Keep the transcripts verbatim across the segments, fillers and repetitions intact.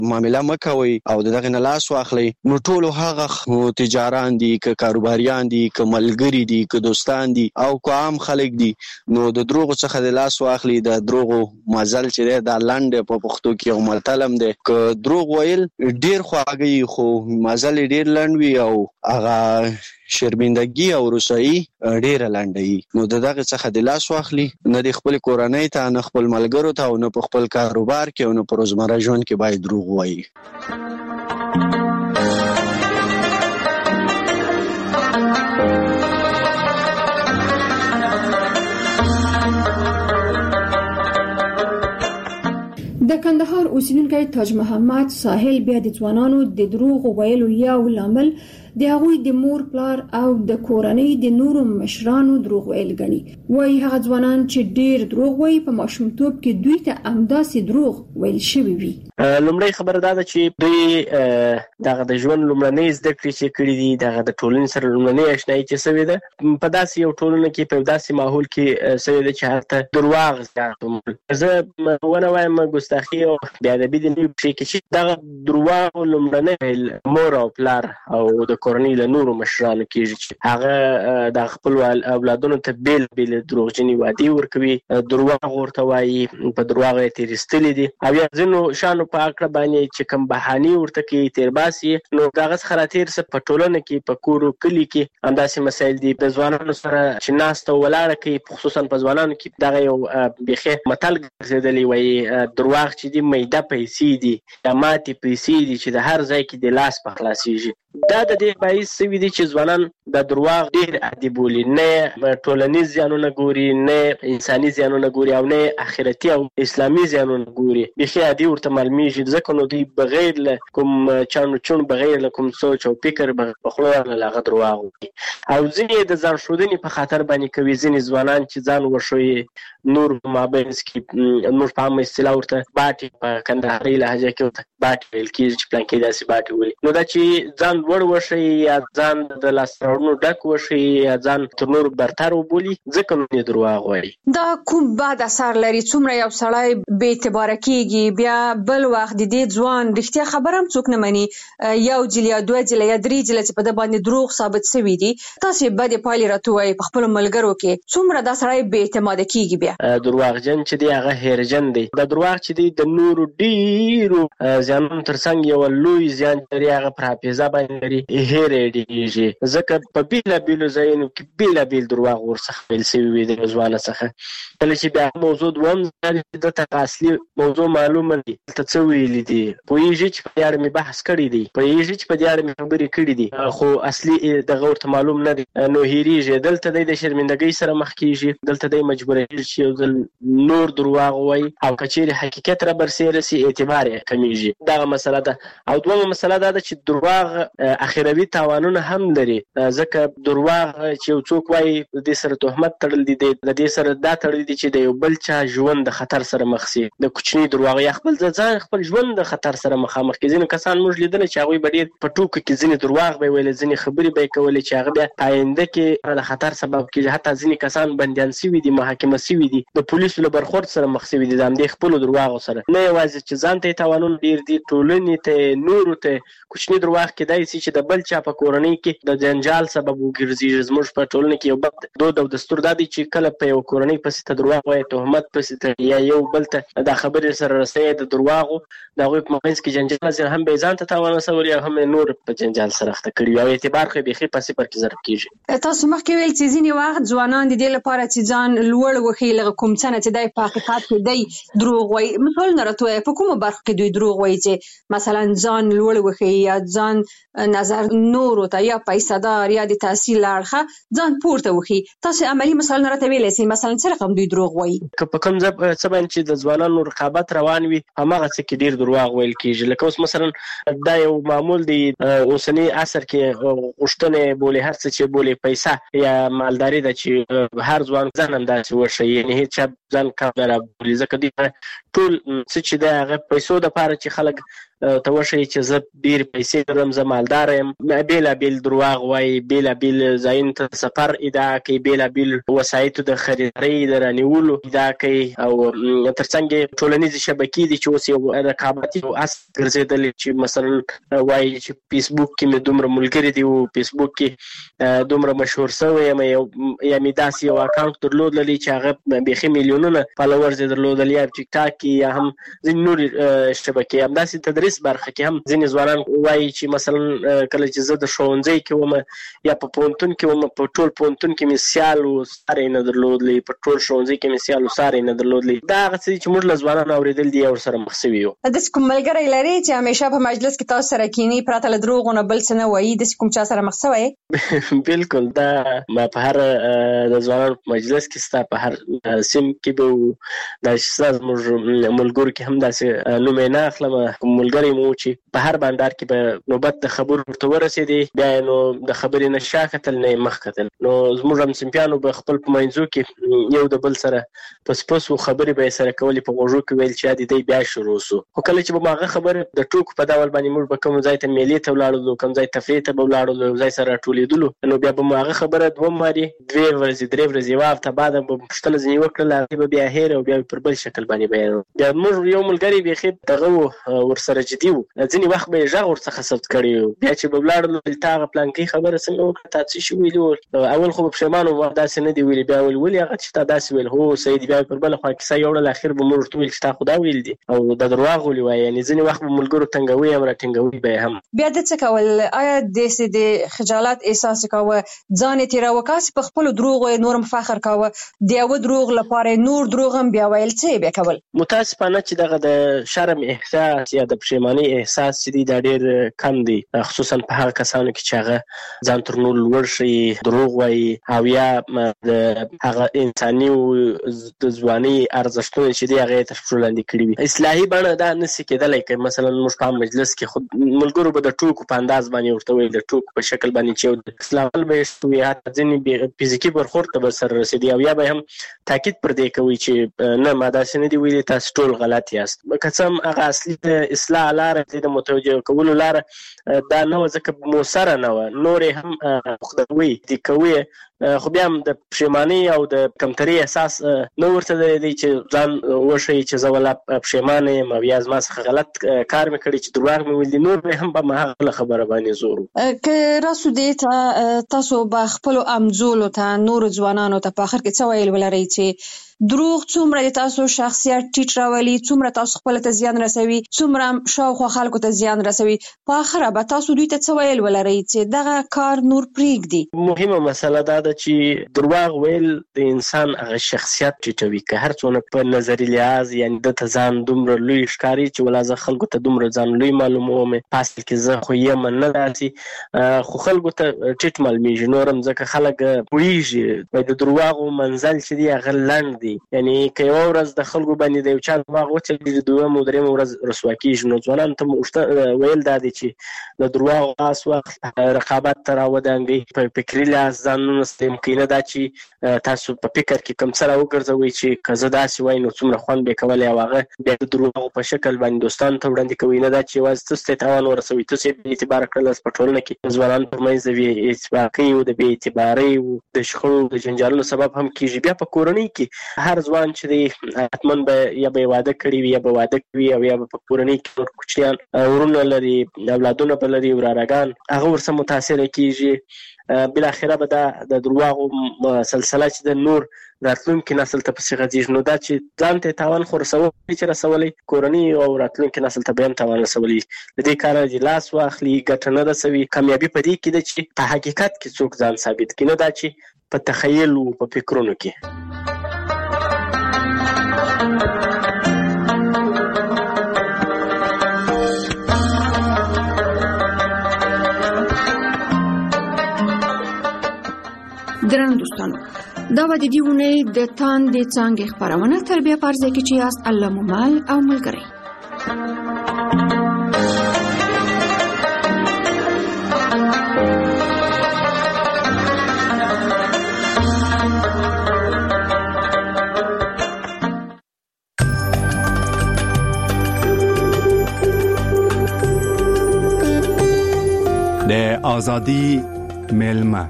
معامله مکوي او دغه نه لاس واخلي. نو ټول هغه تجاران دي که کاروباریان دي که ملګری دي که دوستان دي او که عام خلک دي نو د دروغ څخه د لاس واخلي. د دروغ مزل چې دی دا لنډ په پښتو کې یو متلم دی که دروغ ویل ډیر خواږي خو مزل ډیر لنډ وي او هغه شرمندګي او رسوایی ډیره لنډي. نو دغه څخه د لاس واخلي نه د خپل کورنۍ ته نه خپل ملګرو ته او نه په خپل کاروبار کې او نه په روزمره ژوند کې باید دروغ وایي. د کندهار اوسیدونکی تاج محمد ساحل بیا د ځوانانو د دروغ ویلو یو لامل د هغوی د مور پلار او د کورنۍ د نورو مشرانو دروغ ویل ګڼي. وایي هغه ځوانان چې ډیر دروغ وایي په ماشومتوب کې دوی ته همداسې دروغ ویل شوي وي. لومړی خبره دا ده چې دوی دغه د ژوند لومړنۍ زده کړې چې کړي دي دغه د ټولنې سره لومړنۍ اشنایي چې سوې ده په داسې یو ټولنه کې په داسې ماحول کې سوې ده چې هلته درواغ زیات. زه ونه وایم ګستاخي او بېادبي د نوي شي کې چې دغه درواغ لومړنۍ مور او پلار او د کورنۍ له نورو مشرانو کېږي چې هغه د خپل اولادونو ته بیل بیل دروغجنې وعدې ورکوي، درواغ ورته وایي، په درواغ یې تېرېستلي دي او یا ځینو شیانو په هکله باندې چې کوم بهانې ورته کوي تېرباسي نو د هغه څخه راتېر څه په ټولنه کې په کور و کلي کې همداسې مسایل دي. د ځوانانو سره چې ناسته ولاړه کوي خصوصا په ځوانانو کې دغه یو بیخي متل ګرځېدلی وایي درواغ چې دي میده پیسې دي یا ماتې پیسې دي چې د هر ځای کې د لاس په خلاصېږي. دا د دې باعث شوي دي چې ځوانان د درواغ ډېر عادي بولي، نه ټولنیز زیانونه ګوري، نه انساني زیانونه ګوري او نه آخرتي او اسلامي زیانونه ګوري. بیخي عادي ورته معلومیږي ځکه نو دوی بغیر له کوم چانو چون بغیر له کوم سوچ او فکر په خوله ورله هغه درواغ وکړي او ځینې د ځان ښودنې په خاطر باندې کوي. ځینې ځوانان چې ځان وښیي نور په مابینځ کې نور په عامه اصطلاح ورته باټې په کندهارۍ لهجه کې ورته باټې ویل کېږي چې پلانکې داسې باټې ولي. نو دا چې ځان لوړ وښیي یا ځان د لاسته راوړنو ډک وښیي یا ځان تر نورو برتر وبولي ځکه نو یې درواغ وایي. دا کوم بد اثر لري؟ څومره یو سړی بې اعتباره کېږي بیا بل وخت د دې ځوان رښتیا خبره هم څوک نه مني، یو جل یا دوه جله یا درې جله چې په ده باندې دروغ ثابت شوي دي تاسې بدې پایلې راته ووایي په خپلو ملګرو کې څومره دا سړی بې اعتماده کېږي. بیا درواغجن چې دی هغه هیرجن دی. دا درواغ چې دی د نورو ډېرو زیانونو تر څنګ یو لوی زیان لري هغه پر حافظه باندې لري، هیره یې ډېرېږي ځکه په بېلابېلو ځایونو کې بېلابېل درواغ ورڅخه ویل شوي وي د ځوانه څخه. کله چې بیا موضوع دوهم ځل ده ته اصلي موضوع معلومه دي دلته څه ویلي دي، پوهېږي چې په دې اړه مې بحث کړی دی، پوهېږي چې په دې اړه مې خبرې کړي دي خو اصلي دغه ورته معلوم نه دی نو هېرېږي. دلته دی د شرمندګۍ سره مخ کېږي، دلته دی مجبوریږي چې یو ځل نور درواغ وایي او که چیرې حقیقت را برسېره سي اعتبار یې کمیږي. دغه مسله ده. او دویمه مسله دا ده چې درواغ اخروي تاوانونه هم لري ځکه درواغ چې یو څوک وایي د دې سره تهمت تړل دي، د دې سره دا تړل دي چې د یو بل چا ژوند د خطر سره مخ سي. د کوچني درواغ یا خپل ځان خپل ژوند د خطر سره مخامخ کړي. ځینې کسان موږ لیدلی چې هغوی به ډېر په ټوکو کې ځینې درواغ به یې ویلې، ځینې خبرې به یې کولې چې هغه بیا په آینده کې د خطر سبب کېږي. حتی ځینې کسان بندیان سوي دي، محاکمه سوي دي، د پولیسو له برخورد سره مخ سوي دي د همدې خپلو درواغو سره. نه یوازې چې ځان ته یې تاوانونه ډېر دي، ټولنې ته نورو ته کوچني درواغ کېدای شي چې د بل چا په کورنۍ کې د جنجال سبب وګرځېږي. زموږ په ټولنه کې یو بد دود او دستور دا دی چې کله په یو کورنۍ پسې ته درواغ وایي، تهمت پسې ته یا یو بل ته دا خبرې سره رسوي د درواغو، د هغوی په منځ کې جنجال ځینې هم به یې ځان ته تاوان رسولي او هم یې نور په جنجال سره اخته کړي او اعتبار خو یې بیخي په صفر کې ضرب کېږي. تاسو مخکې ویل چې ځینې وخت ځوانان د دې لپاره چې ځان لوړ وښیي لکه کوم څه نه چې دی په حقیقت کې دی دروغ وایي. مثالونه راته وایه په کومو برخو کې دوی دروغ وایي چې مثلا ځان لوړ وښیي یا ځان نظر نورو ته یا پیسه دار یا د تحصیل له اړخه ځان پورته وښیي. تاسو عملي مثالونه راته ویلی سئ مثلا څه رقم دوی دروغ وایي؟ که په کوم ځای څه باندې چې د ځوانانو رقابت روان وي هماغه څه کې ډېر درواغ ویل کېږي. لکه اوس مثلا دا یو معمول دی اوسني عصر کې غوښتنې بولي، هر څه چې بولي پیسه یا مالداري ده چې هر ځوان ځان همداسې وښیي، یعنې هېڅ چا ځان کم نه رابولي ځکه دوی ټول څه چې دی هغه پیسو دپاره چې خلک ته وښیي چې زه ډېرې پیسې لرم، زه مالدار یم. بېلابېل درواغ وایي، بېلابېل ځایونو ته سفر ادعا کوي، بېلابېل وسایطو د خریدارۍ د رانیولو ادعا کوي، او تر څنګ یې ټولنیزې شبکې دي چې اوس یو رقابتي اصل ګرځېدلی، چې مثلا وایي چې فیسبوک کې مې دومره ملګري دي او فیسبوک کې دومره مشهور شوی یم، یا مې داسې یو اکاونټ درلودلی چې هغه بیخي میلیونونه فالوورز یې درلودل، یا ټیک ټاک کې، یا هم ځینې نورې شبکې. همداسې تدریس برخه کې هم ځینې ځوانان وایي چې مثلا کله چې زه د ښوونځي کې وم یا په پوهنتون کې وم، په ټول پوهنتون کې مې سیال و ساری نه درلودلی، په ټول ښوونځي کې مې سیال و ساری نه درلودلی. دا هغه څه چې موږ له ځوانانو اورېدل دي یا ورسره مخ سوي یو. داسې کوم ملګری لرې چې همیشه په مجلس کې تاسو سره کینی، پرته له دروغو نه بل څه نه وایي؟ داسې کوم چا سره مخ سوی؟ بالکل، دا ما په هر د ځوانانو په مجلس کې ستا په هر سیم کې به داسې ستا زموږ ملګرو کې هم داسې نوم یې نه اخلم. ملګری مو چې په هر بانډار کې به نوبت د خبرو ورته ورسېدې، بیا نو د خبرې نه شا کتل نه مخ کتل، نو زموږ همصنفیانو به خپل په منځو کې یو د بل سره پس پس خبرې به یې سره کولې، په غوږو کې ویل چې دی بیا شروع سو. خو کله چې به هغه خبره د ټوکو په ډول باندې موږ به کوم ځای ته میلې ته ولاړو، کوم ځای تفریح ته به ولاړو، یو ځای سره راټولېدلو، نو بیا به مو هغه خبره دوه وارې دوې ورځې درې ورځې یوه هفته بعده به پوښتنه ځینې وکړله، هغې به بیا هېره او بیا پر بل شکل باندې بیانوو. بیا موږ یو ملګري بیخي دغه و ورسره جدي و، ځینې وخت به یې غږ ورڅخه ثبت کړی و، بیا چې به ولاړلو تا هغه پلانکۍ خبره څنګه وکړه، تا څه شي ویلي و؟ اول خو به پښیمان وم داسې نه دي ویلي، بیا ویل ولې هغه چې تا داسې ویل؟ هو صحیح دي. بیا پر بله خوا کیسه یوړل، اخر به موږ ورته ویل چې تا خو دا ویل دي او دا درواغ ولې وایي. یعنې ځینې وخت به ملګرو تنګوي هم راټینګوي به یې هم. بیا د څه کول؟ آیا داسې د خجالت احساس کوه، ځان یې تېراوه، کاسې په خپلو دروغو یې نورم فخر کوه، د یوه دروغ لپاره نور دروغ هم بیا ویل، څه یې بیا کول؟ متاسفانه چې دغه د شرم احساس یا د پښیمانۍ احساس چې دی دا ډېر کم دی، خصوصا په هغه کسانو کې چې هغه ځان تر نور لوړ ښیي، دروغ وایي، او یا د هغه انساني د ځوانۍ ارزښتونه چې دی هغه یې تر پښو لاندې کړي وي. اصلاحي بڼه دا نسي کېدلی که مثلا موږ په مجلس کې خود ملګرو به د ټوکو په انداز باندې ورته ویل، د ټوکو په شکل باندې چې یو اصلاح به یې شوي، حتی ځینې فزیکي برخورد ته به سره رسېدي، او یا به هم تاکید پر دې کوي چې نه ما داسې نه دي ویلي، تاسو ټول غلط یاست. که څه هم هغه اصلي د اصلاح لاره د متوجه کولو لاره دا نه وه، ځکه مؤثره نه وه، نور یې هم خدوي دي کوي، خو بیا هم د پښیمانۍ او د کمترۍ احساس نه ورته دی چې ځان وښیي چې زه ولا پښیمانه یم او یا زما څخه غلط کار مې کړی چې دروغ مې ویل دي، نور به هم په هغه خبره باندې زور و. که راسو دې ته تاسو به خپلو همزولو ته نورو ځوانانو ته په آخر کې څه ویل ولرئ چې دروغ څومره د تاسو شخصیت ټیټ راولي، څومره تاسو خپل ته زیان رسوي، څومره شاوخوا خلکو ته زیان رسوي، په آخره به تاسو دوی ته څه ویل ولرئ چې دغه کار نور پرېږدي؟ مهمه مسله دا ده چې دروغ ویل د انسان هغه شخصیت ټیټوي، که هر څونه په نظري لحاظ یعنې ده ته ځان دومره لوی ښکاري چې ولا زه خلکو ته دومره ځان لوی معلوموم، په اصل کې زه خو یم نه داسې، خو خلکو ته ټیټ معلومیږي، نورم ځکه خلک پوهېږي د دروغو منزل چې دی هغه لنډ دی. یعنې که یوه ورځ د خلکو باندې د یو چا دروغ وچلېږي، دویمه او درېیمه ورځ رسوا کېږي. نو ځوانانو ته ویل دا دی چې د دروغو خاص وخت رقابت ته راودانګئ، په فکري لحاظ ځانونه ممکنه دا چې تاسو په فکر کې کوم څه راوګرځوئ چې که زه داسې وای نو څومره خوند به یې کولی، او هغه بیا د دروغو په شکل باندې دوستانو ته وړاندې کوئ، نه دا چې یوازې تاسو ته تاوان ورسوئ، تاسو یې بې اعتباره کړل. په ټولنه کې ځوانانو پر منځ د بې اتفاقۍ او د بې اعتبارۍ او د شخړو د جنجالونو سبب هم کېږي. بیا په کورنۍ کې هر ځوان چې دی حتما به یا به یې واده کړي وي یا به واده کوي، او یا به په کورنۍ کې نور کوچنیان ورونه لري، اولادونه به لري، ورارګان، هغه ورسره متاثره کېږي. بالاخره به دا د دروغو سلسله چې د نور راتلونکي نسل ته پسې غځېږي، نو دا چې ځان ته تاوان خو رسولی چې رسولی، کورنۍ او راتلونکي نسل ته به هم تاوان رسولی. له دې کاره چې لاس واخلي ګټه نه رسوي. کامیابي په دې کې ده چې په حقیقت کې څوک ځان ثابت کړي، نه دا چې په تخیل او په فکرونو کې. درنو دوستانو، دا به د دې اونۍ د تاندې څانګې خپرونه تر بیا په هر ځای کې چې یاست الله مو مل او ملګری. د ازادي ملما.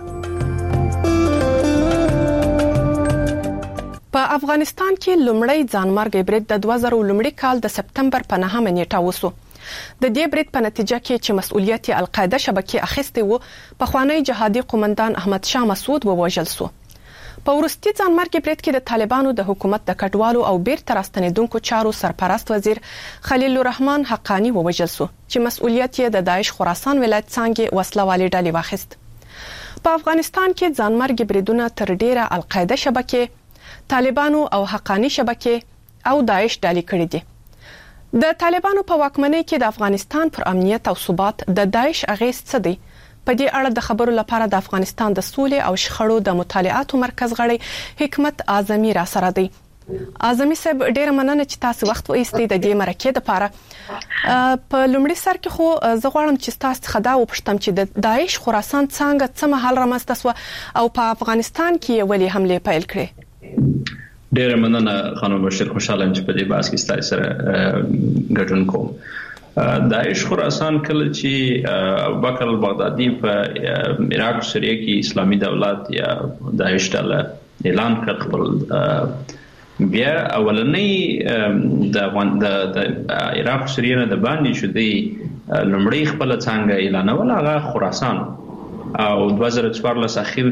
په افغانستان کې لومړی ځانمرګي برید د دوه زره لومړي کال د سپتمبر په نهمه نیټه وسو. د دې برید په نتیجه کې چې مسؤلیت یې القاعده شبکې اخیستی وو، پخوانی جهادي قومندان احمد شاه مسعود ووژل شو. په وروستي ځانمرګي برید کې د طالبانو د حکومت د کډوالو او بیرته راستنیدونکو چارو سرپرست وزیر خلیل الرحمن حقانی ووژل شو چې مسؤلیت یې د داعش خراسان ولایت څنګه وسلوالي ډلې واخیست. په افغانستان کې ځانمرګي بریدونه تر ډیره القاعده شبکې، طالبانو او حقانی شبکې او داعش ډلې کړې دي. د طالبانو په واکمنۍ کې د افغانستان پر امنیت او ثبات د داعش اغیز څه دی؟ په دې اړه د خبرو لپاره د افغانستان د سولې او شخړو د مطالعاتو مرکز غړي حکمت اعظمي را سره دی. اعظمي صاحب، ډیره مننه چې تاسو وخت وایستئ د دې مرکې لپاره. په لومړي سر کې خو زه غواړم چې تاسو څخه دا وپوښتم چې د داعش خراسان څنګه څه مهال رامنځته شو او په افغانستان کې ولې حمله پیل کړې؟ ډیره مننه خانم بشیر، خوشاله یم چې په دې بحث کې ستاسو سره ګډون کوم. داعش خراسان کله چې ابوبکر البغدادي په عراق او سوریه کې اسلامي دولت یا داعش ډله اعلان کړ، خپل بیا اولنۍ د د عراق او سوریه نه د باندې شو دی لومړی خپل څنګه اعلانول هغه خراسان او دوه زره څوارلس اخر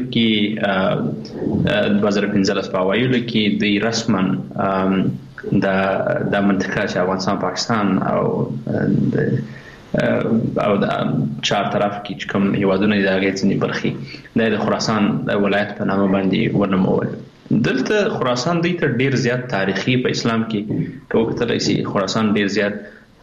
کې دوه زره پنځلس په اوایلو کې د رسما د د منطقه چې افغانستان، پاکستان او او د چار طرف کې کوم هیوادونه د هغې ځینې برخې د خراسان د ولایت په نامه باندې ونومول. دلته خراسان دوی ته ډیر زیات تاریخي په اسلام کې وکتلی شي. خراسان ډیر زیات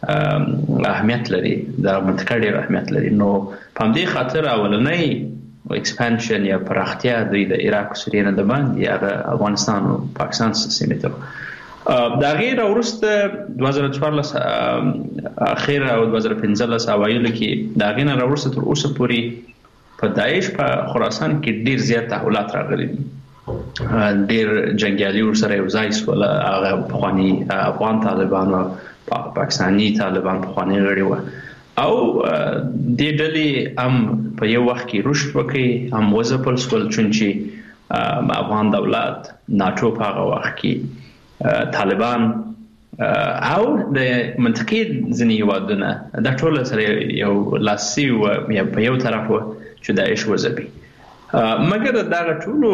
اهمیت لري، د منطقه ډیر اهمیت لري. نو په همدې خاطر اولنۍ ایکسپانشن یا پراختیا دوی د عراق او سوریه نه د باندې هغه افغانستان او پاکستان سیمې ته دا غیر ورسته دوه زره څوارلس اخر او دوه زره پنځلس اوایلو کې دا غینه ورسته تر اوسه پورې په داعش په خراسان کې ډیر زیات تحولات راغلي دي. ډیر جنگیالي ورسره یو ځای شول، هغه پخواني افغان طالبان او پاکستاني طالبان پخواني غړي وو او د ډلې هم په یو وخت کې رشد وکړي، هم وځپل شول، چونچې افغان دولت، ناټو په هغه وخت کې طالبان او د منطقې ځینې هیوادونه دا ټول سره یو لاسي و یا په یو طرف و چې داعش وځپي. مګر دغه ټولو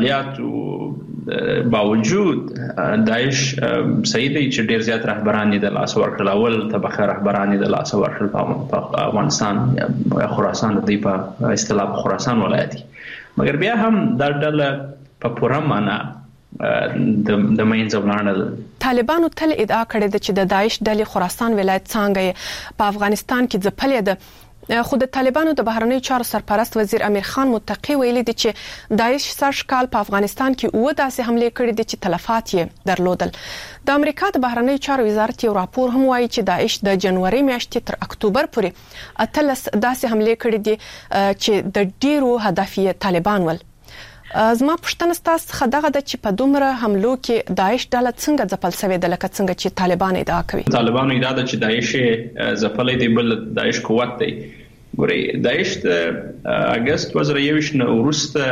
عملیاتو باوجود داعش صحیح دی چې ډیر زیات رهبران یې د لاسه ورکړل، اول طبقه رهبران یې د لاسه ورکړل په افغانستان خراسان دی په اصطلاح خراسان ولایت کې. مګر بیا هم دا ډله په پوره معنا د د مینځ ولاړل. طالبانو تل ادعا کړې ده چې د داعش ډلې خراسان ولایت څنګه په افغانستان کې ځپلې ده، خو د طالبانو د بهرنیو چارو سرپرست وزیر امیر خان متقی ویلي دي چې داعش سږ کال په افغانستان کې اوه داسې حملې کړې دي چې تلفات یې درلودل. د امریکا د بهرنیو چارو وزارت یو راپور هم وایي چې داعش د جنوري میاشتې تر اکتوبر پورې اتلس داسې حملې کړې دي چې د ډیرو هدف یې طالبان ول. زما پوښتنه ستاسو څخه دغه ده چې په دومره حملو کې داعش ډله څنګه ځپل شوې ده لکه څنګه چې طالبان ادعا کوي؟ طالبانو ادعا ده چې داعش ځپلی دی، بل داعش قوت دی. ګورئ، داعش د اګست دوه زره یوویشت نه وروسته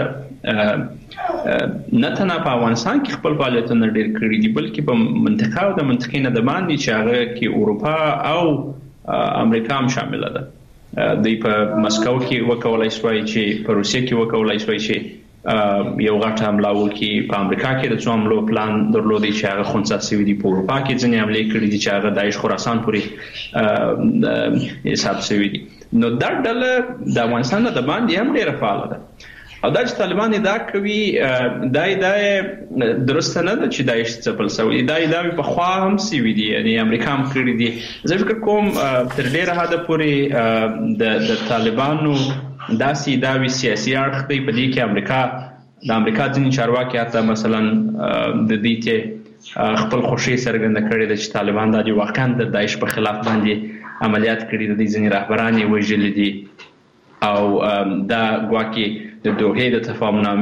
نه تنها په افغانستان کې خپل فعالیتونه ډېر کړي دي، بلکې په منطقه او د منطقې نه د باندې چې هغه کې اروپا او امریکا هم شامله ده. دوی په مسکو کې وکولای شوی چې په روسیه کې وکولای شوی چې یو غټه حمله وکړي. په امریکا کې د څو حملو پلان درلودي چې هغه خنثی شوي دي. په اروپا کې ځینې حملې کړي دي چې هغه داعش خراسان پورې حساب شوي دي. نو دا ډله د افغانستان د باندې هم ډېره فعاله ده او دا چې طالبان ادعا کوي دا ادعا درسته نه ده چې داعش ځپل شوی. دا ادعاوې پخوا هم شوي دي، یعنې امریکا هم کړي دي. زه فکر کوم تر ډېره حده پورې د د طالبانو داسې ادعاوې سیاسي اړخ دی په دې کې امریکا د امریکا ځینې چارواکي حتی مثلا د دې ته خپل خوښي څرګنده کړې ده چې طالبان دا د واقعا د داعش په خلاف باندې عملیات کړي دي، د ځینې رهبران یې وژلي دي او دا ګواکې د دوحې د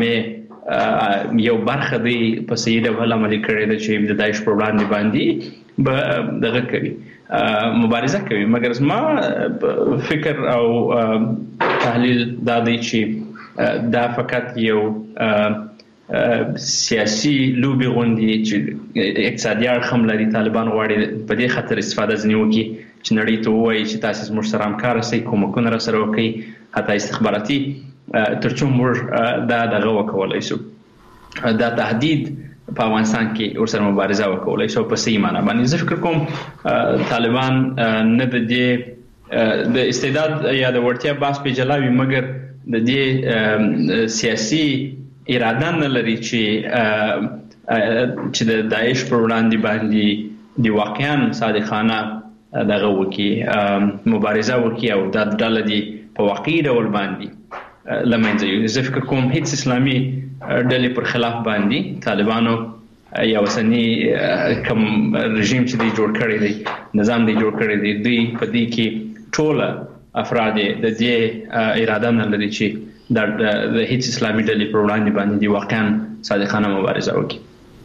تفاهمنامې یو برخه دی په صحیح ډول عملي کړې ده چې د داعش پر وړاندې باندې دغه کوي مبارزه کوي. مګر زما فکر او تحلیل دا دی چې دا فقط یو سیاسي لوبي غوندي چې اقتصادي اړخ هم لري. طالبان غواړي په دې خاطر استفاده ځنی وکړي چې نړۍ ته وایي چې تاسو زموږ سره همکار شئ، کومکونه را سره وکړي، حتی استخباراتي ترڅو موږ دا دغه وکولای شو، دا تهدید په افغانستان کې ورسره مبارزه وکولای شو په صحیح معنی باندې. زه فکر کوم طالبان نه د دې د استعداد یا د وړتیا باس په جلاوي، مګر د دې سیاسي اراده نه لري چې چې د داعش پر وړاندې باندې د واقعا صادقانه دغه وکي مبارزه وکي او د ډله دی په واقعي ډول باندې لمنځه. زه فکر کوم هیڅ اسلامي ډلې پر خلاف باندې طالبانو یا وسنی کوم رژیم چې دی جوړ کړی دی، نظام دی جوړ کړی دی، دوی په دې کې ټول افراد د دې اراده نه لري چې د هیڅ اسلامي ډلې پر وړاندې باندې واقعا صادقانه مبارزه وکړي.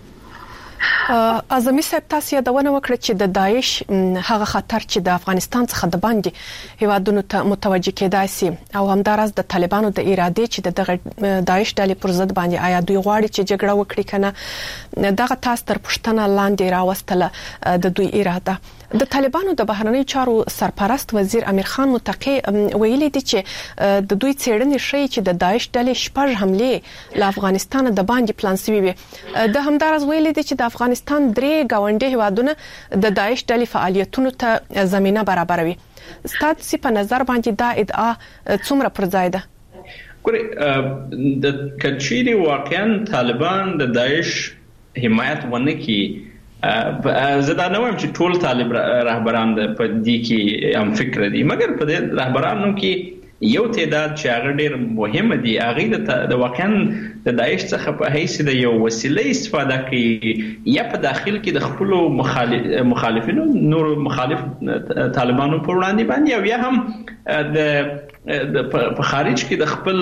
اعظمي صاحب تاسو یادونه وکړه چې د داعش هغه خطر چې د افغانستان څخه د باندې هیوادونو ته متوجه کېدای شي او همدارس د طالبانو د اراده چې د داعش ډلې پر ضد باندې آیا دوی غواړي چې جګړه وکړي کنه، دغه تاسو تر پښتنه لاندې راوستله د دوی اراده. د طالبانو د بهرنی چارو سرپرست وزیر امیر خان متقی ویلي دي چې د دوی څېړنې ښیي چې د داعش ډلې شپږ حملې له افغانستان د باندې پلان شوي وي. د همدارس ویلي دي چې د افغانستان درې گاونډي هیوادونه د داعش ډلې فعالیتونو ته زمينه برابروي. ستاسو په نظر باندې دا ادعا څومره پر ځای ده؟ ګوري د کچيري واقعا طالبان د داعش حمایت ونه کی، زه دا نه وایم چې ټول طالب رهبران په دې کې هم فکر دي، مګر په دې رهبرانو کې یو تعداد چې هغه ډېر مهم دي، هغه د واقعا د داعش څخه په حیث د یو وسیله استفاده کوي، یا په داخل کې د خپل مخالفینو نور مخالف طالبانو پر وړاندې باندې، او یا هم د په خارج کې د خپل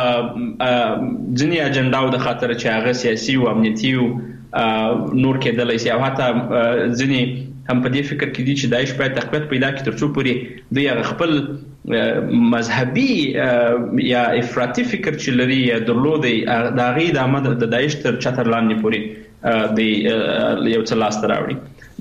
ځینې اجنډاو د خاطر چې هغه سیاسي او امنیتي نور کېدلای شي، او حتی ځینې هم په دې فکر کې دي چې داعش باید تقویت پیدا کړي ترڅو پورې دوی هغه خپل مذهبي یا افراطي فکر چې لري یا درلودي د هغې د عمد د داعش تر چتر لاندې پورې د یو څه لاسته راوړي.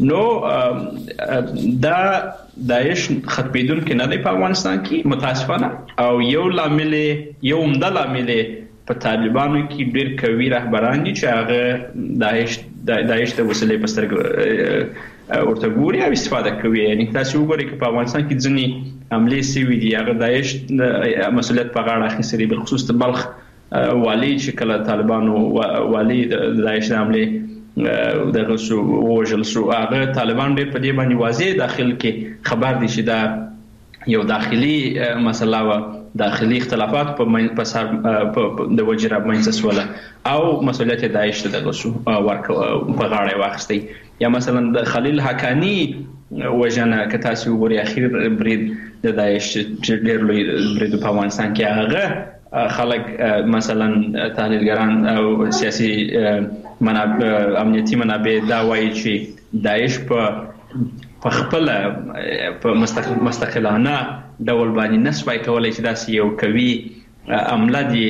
نو دا داعش ختمېدونکی نه دی په افغانستان کې متاسفانه، او یو لامل یو عمده لامل په طالبانو کې ډېر قوي رهبران دي چې هغه داعش داعش د وسیلې په سترګه ورته ګوري او استفاده کوي. یعنی تاسو وګورئ چې په افغانستان کې ځینې حملې سوي دي، هغه داعش مسؤلیت په غاړه اخیستی دی، بالخصوص د بلخ والي چې کله طالبانو والي د داعش د حملې دغه شو وژل شو، هغه طالبان ډېر په دې باندې واضح داخل کې خبر دي چې دا یو داخلي مسله و، داخلي اختلافات په سر د وجره منځ سوله او مسؤلیت داعش ته دغه شو ورکو په غاړه واخستي. یا مثلا د خلیل حقانی وژنه که تاسو وګورئ اخیر برید د داعش چې ډېر لوی برید په افغانستان کې، هغه خلک مثلا تحلیلګران او سیاسي منابع امنیتي منابع دا وایي چې داعش په په خپل په مستقلانه ډول باندې نسوای کولای چې داسې یو قوي عمله دي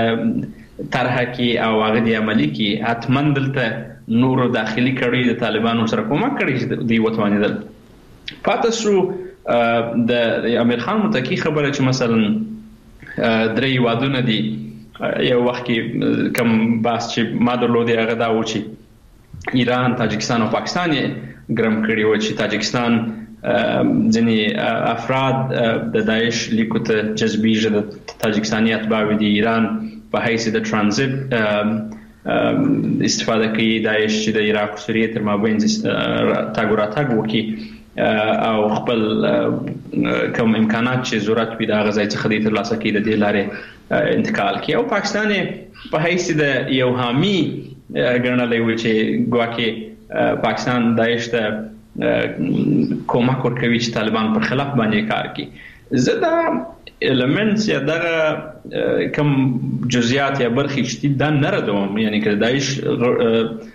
طرح کې او هغه د عملي کې حتما دلته نور داخلي کړي د طالبانو سره کومک کړي چې دوی وتوانېدل. پاتې شو د امیر خان متقی خبره چې مثلا درې هیوادونه دي، یو وخت کې کوم بحث چې ما درلودی هغه دا و چې ایران، تاجکستان او پاکستان یې ګرم کړي و چې تاجکستان ځینې افراد د داعش لیکو ته جذبیږي، د تاجکستاني اتباع دي، ایران په حیث د ترانزیت استفاده کوي داعش چې د عراق او سوریې تر مابین تاګ و راتګ وکړي او خپل کوم امکانات چې ضرورت وي د هغه ځای څخه د ترلاسه کړي د دې لارې انتقال کوي، او پاکستان په حیث د یو حامي ګڼلی و چې ګواکې پاکستان داعش ته کومک ورکوي چې طالبان پر خلاف باندې کار کوي. زه دا المنټس یا دغه کوم جزئیات یا برخې چې دا نه ردوم، یعنی که داعش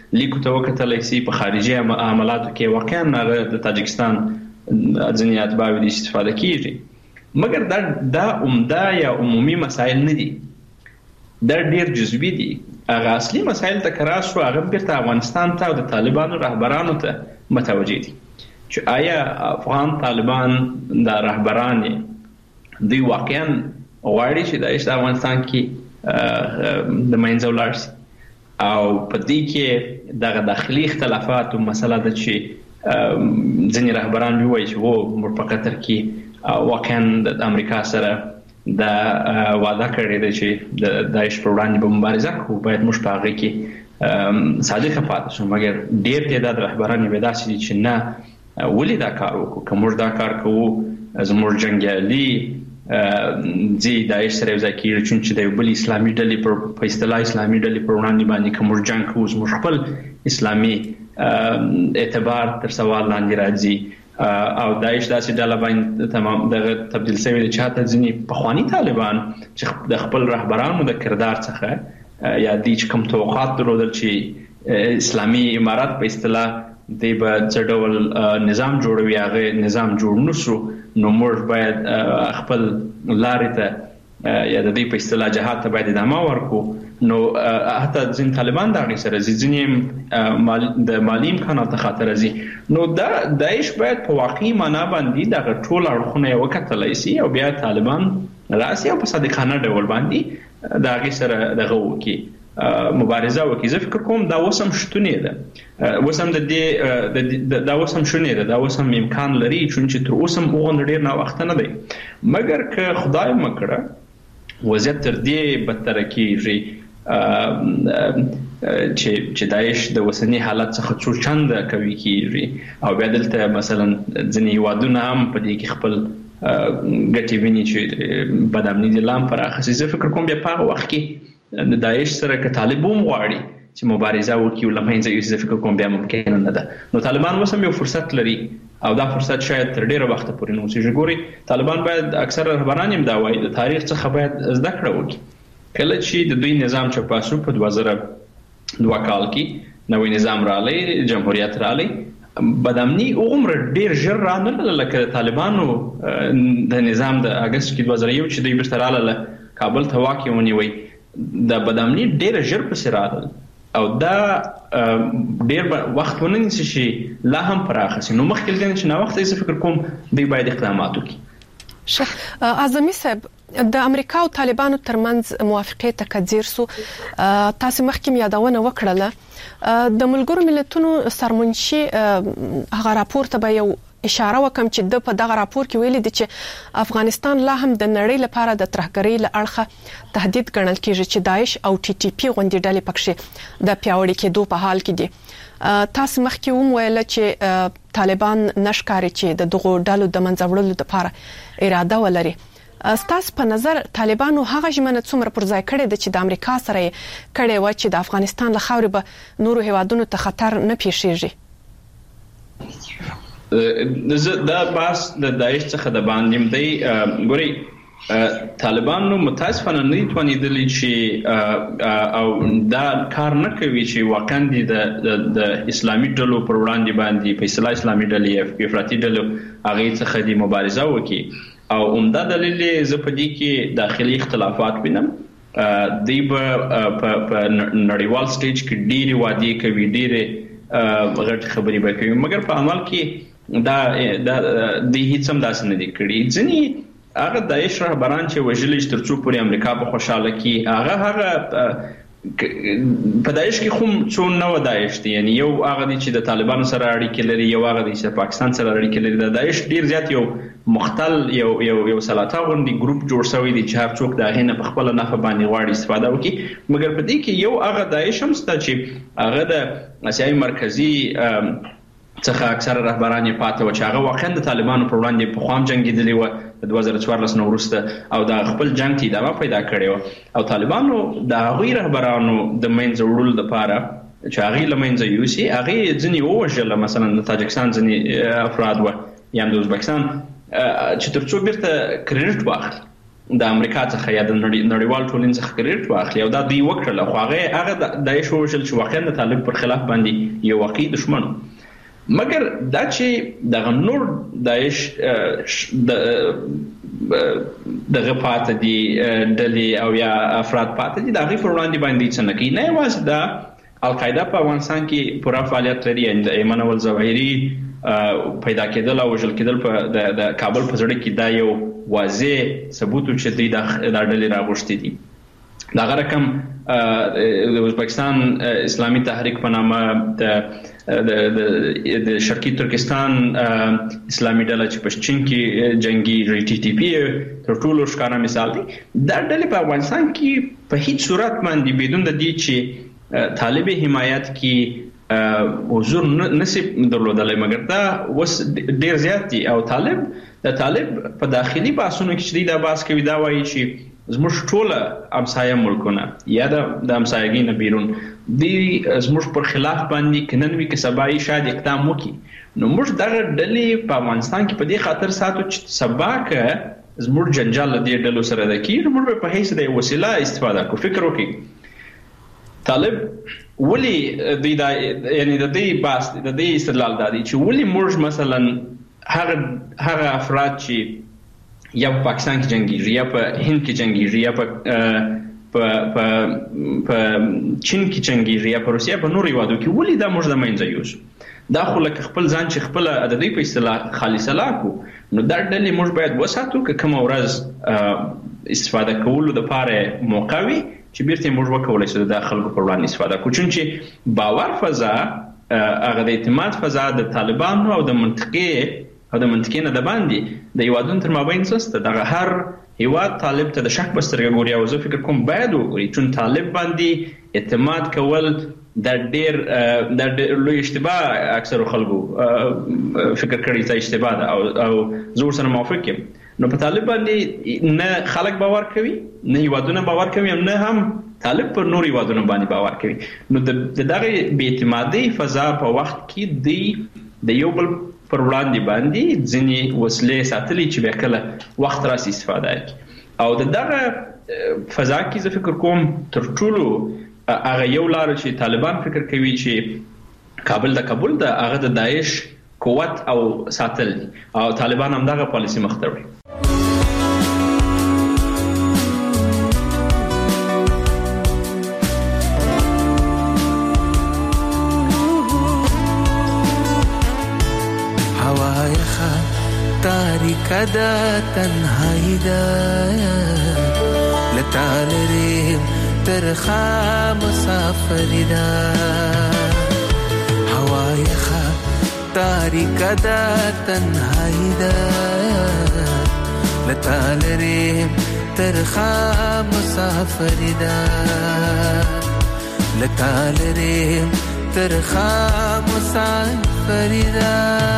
لیکو ته وکتلی سي په خارجي عملاتو کې واقعا هغه د تاجکستان ځینې اتباع دي استفاده کیږي، مګر دا دا عمده یا عمومي مسایل نه دي، دا ډیر جزوي دي. هغه اصلي مسایل ته کرا شو هغه بیرته افغانستان ته او د طالبانو رهبرانو ته متوجه دي چې آیا افغان طالبان د رهبران دوی واقعا غواړي چې د افغانستان کې د منځه ولاړ شي، او په دې کې دغه داخلي اختلافات او مسله ده چې ځینې رهبران وایي چې وو موږ په قطر کې واقعا د امریکا سره دا وعده کړې ده چې د داعش پر وړاندې به مبارزه کوو، باید موږ په هغه کې صادقه پاتې شو. مګر ډېر تعداد رهبران یې داسې دي چې نه، ولې دا کار وکړو؟ که موږ دا کار کوو زموږ جنګیالي ځي داعش سره یو ځای کېږي، چونکې د یو بل اسلامي ډلې په اصطلاح اسلامي ډلې پر وړاندې باندې که موږ جنګ کوو زموږ خپل اسلامي اعتبار تر سوال لاندې راځي، او داعش داسې ډله باندې تمام دغه تبدیل شوی دی چې حتی ځینې پخواني طالبان چې د خپل رهبرانو د کردار څخه یا دوی چې کوم توقعات درلودل چې اسلامي امارات په اصطلاح دی به څه ډول نظام جوړوي، هغه نظام جوړ نه شو، نو موږ باید خپل لارې ته یا د دې په اصطلاح جهاد ته باید ادامه ورکړو. نو حتی ځین طالبان د هغې سره ځي، ځینې د مالي امکاناتو خاطر ځي. نو دا داعش باید په واقعي معنا باندې دغه ټول اړخونه یې وکتلی سي او بیا طالبان راسي او په صادقانه ډول باندې د هغې سره دغه وکړي، مبارزه وکړي. زه فکر کوم دا اوس هم شتونې ده، اوس هم د دې دا اوس هم شونې ده، دا اوس هم امکان لري، چونکې تر اوسه هم هغومره ډېر ناوخته نه دی. مګر که خدای مکړه وضعیت تر دې بدتره کېږي چې داعش د اوسني حالت څخه څو چنده قوي کېږي او بیا دلته مثلا ځینې هېوادونه هم په دې کې خپل ګټې ویني چې بدامني دې لا هم پراخه شي. زه فکر کوم بیا په هغه وخت کې د داعش سره که طالب هم غواړي چې مبارزه وکړي او له منځه یوسي، زه فکر کوم بیا ممکنه نه ده. نو طالبان اوس هم یو فرصت لري او دا فرصت شاید تر ډېره وخته پورې نه اوسېږي. ګورئ طالبان باید اکثره رهبران هم دا وایي د تاریخ څخه باید زده کړه وکړي. کله چې د دوی نظام چپا شو په دوه زره دوه کال کې نوی نظام راغلی، جمهوریت راغلی، بدامني هغومره ډېر ژر رانغله لکه طالبانو د نظام د اګست کې دوه زره یو چې دوی بیرته راغله کابل ته واک یې ونیوی، د بدامني ډېره ژر پسې راغلل او دا ډېر وخت ونه نیسي چې لا هم پراخه شي. نو مخکې له دې چې ناوخته زه فکر کوم دوی باید اقدامات وکړي. اعظمي صاحب، د امریکا او طالبانو ترمنځ موافقه ته کډیر سو، تاسو مخکې یادونه وکړه د ملګرو ملتونو سرمنشي هغه راپور ته به یو اشاره وکم چې د په دغه راپور کې ویل دي چې افغانستان لا هم د نړۍ لپاره د ترهګرۍ له اړخه تهدید ګڼل کیږي چې داعش او ټي ټي پی غونډې ډلې پکښې د پیاوړي کېدو په حال کې دي. تاسو مخکې هم ویل چې طالبان نشکاري چې د دغو ډلو د منځه وړلو لپاره اراده ولري. ستاسو په نظر طالبانو هغه ژمنه څومره پر ځای کړې ده چې د امریکا سره کړې و چې د افغانستان له خاورې به نورو هیوادونو ته خطر نه پیښیږي؟ دا بحث د داعش څخه د باندې دی. ګورئ طالبانو متاسفانه نه دي توانېدلي چې او دا کار نه کوي چې واقعا دي د اسلامي ډلو پر وړاندې باندې په اصطلاح اسلامي ډلې افراطي ډلو هغې څخه دي مبارزه وکړي. او عمده دلیل زه په دې کې داخلي اختلافات وینم. دوی به په نړیوال سټیج کې ډېرې وعدې کوي، ډېرې غټ خبرې به کوي، مګر په عمل کې دا دوی هیڅ هم داسې نه دي کړي. ځینې هغه داعش رهبران چې وژلي چې تر څو پورې امریکا په خوشحاله کړي، هغه هغه په داعش کې خو څو نوع داعش دي، یعنی یو هغه دی چې د طالبانو سره اړیکې لري، یو هغه دی چې پاکستان سره اړیکې لري. د داعش ډیر زیات یو مختل یو یو یو سلاطه غونډي ګروپ جوړ شوی دی چې هر څوک د هغې نه په خپله نفع باندې غواړي استفاده وکړي. مګر په دې کې یو هغه داعش هم شته چې هغه د اسیايي مرکزي څخه اکثره رهبران یې پاته و چې هغه واقعا د طالبانو پر وړاندې پخوا هم جنګېدلي وه د دوه زره څوارلس نه وروسته او د خپل جنګ ته ادامه پیدا کړې وه، او طالبانو د هغوی رهبرانو د منځه وړلو دپاره چې هغې له منځه یوسي، هغې ځینې ووژله، مثلا د تاجکستان ځینې افراد وه یا هم د ازبکستان، چې تر څو بیرته کریډټ واخلي. د امریکا څخه یا د نړیوال ټولنې څخه کریډټ واخلي او دا دوی وکړل، خو هغه هغه د داعش ووژل چې واقعا د طالب پر خلاف باندې یو واقعي دشمن. مګر دا چې دغه نور داعش دغه پاتې دي ډلې او یا افراد پاتې دي، د هغې پر وړاندې باندې څه نه کوي. نه یوازې دا القاعده په افغانستان کې پوره فعالیت لري، د ایمن اول ظواهري پیدا کېدل او وژل کېدل په د کابل په زړه کې دا یو واضح ثبوت چې دوی دا ډلې راغوښتي دي. دغه رقم د ازبکستان اسلامي تحریک په نامه د د شرقي ترکستان اسلامي ډله چې په چین کې جنگي ټي ټي پی تر ټولو ښکاره مثال دی. دا ډلې په افغانستان کې په هیڅ صورت باندې بدون د دې چې طالب حمایت کې حضور نصیب درلودلای، مګر دا وس ډیر زیات دي. او طالب د طالب په داخلي بحثونو کې چې دا باس کوي دا وایي چې زموږ ټوله همسایه ملکونه یا د همسایګۍ نه بیرون دي زموږ پر خلاف باندې کنن وي که سبا یې شاید اقدام وکړي. نو موږ دغه ډلې په افغانستان کې په دې خاطر ساتو چې سبا که زموږ جنجال له دې ډلو سره ده کېږي، موږ په حیث د وسیله استفاده کوو. فکر وکړئ طالب ولی دوی دا یعنی د دې باس د دې استدلال دا دی چې ولی موږ مثلا هغه هغه افراد چې یا په پاکستان کې جنگیږي یا په هند کې جنگیږي یا په په په چین کې جنگیږي یا په روسیا په نورو هیوادو کې، ولی دا موږ د منځه یوسو؟ دا خو لکه خپل ځان چې خپل د دې په اصطلاح خالص لاکو. نو دا ډلې موږ باید وساتو که کوم ورځ استفاده کولو د پاره موقع وي چې بیرته موږ وکولای شو د خلکو پر وړاندې استفاده کوو. چونچې باور فضا هغه د اعتماد فضا د طالبانو او د منطقې او د منطقې نه د باندې د هیوادونو تر مابین نشته. دغه هر هیواد طالب ته د شک په سترګه ګوري او زه فکر کوم باید وګوري، چون طالب باندې اعتماد کول د ډېر د ډېر لوی اشتباه اکثر خلکو فکر کړی چې اشتباه ده او او زه ورسره موافق یم. نو په طالب باندې نه خلک باور کوي، نه هیوادونه باور کوي، نه هم طالب پر نور هیوادونه باندې باور کوي. نو د دغه بې اعتمادۍ فضا په وخت کې دی د یو بل پر وړاندې باندې ځینې وسلې ساتلي چې بیا کله وخت راسي استفاده کوي. او د دغه فضا کې زه فکر کوم تر ټولو هغه یو لار چې طالبان فکر کوي چې کابل د کابل د هغه د داعش قوت او ساتل او طالبان هم دغه پالیسي مخ ته وړي. تاریکه دا تنهایی دا لطالریم ترخا مسافری دا هوای خا تاریکه دا تنهایی دا لطالریم ترخا مسافری دا لطالریم ترخا مسافری دا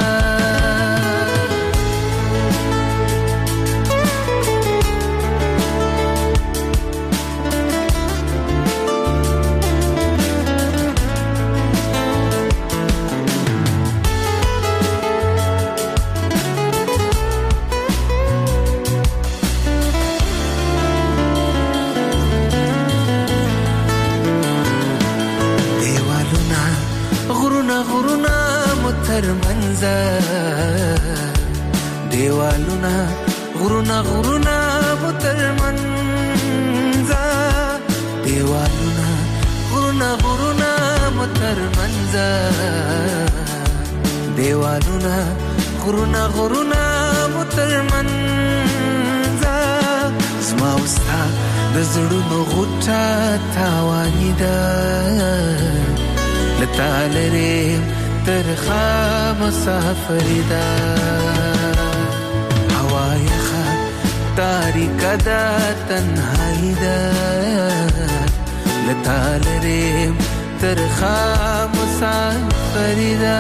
ترمنزا دیوالونا غرونا غرونا مترمنزا دیوالونا غرونا غرونا مترمنزا دیوالونا غرونا غرونا مترمنزا زما وستا د زړونو غوټه تاوانی ده لتالره ترخا مسافری دا هوای خا تاریکه دا تنهایی دا لطالریم ترخا مسافری دا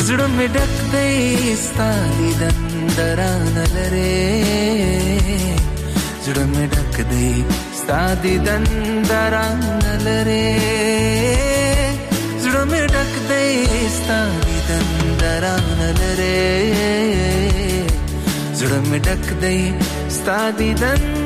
زړه مې ډک دی ستا دیدن درانه لرې زړه مې ډک دی ستا دیدن درانه لرې زړه مې ډک دی ستا دیدن درانه لرې زړه مې ډک دی ستا دیدن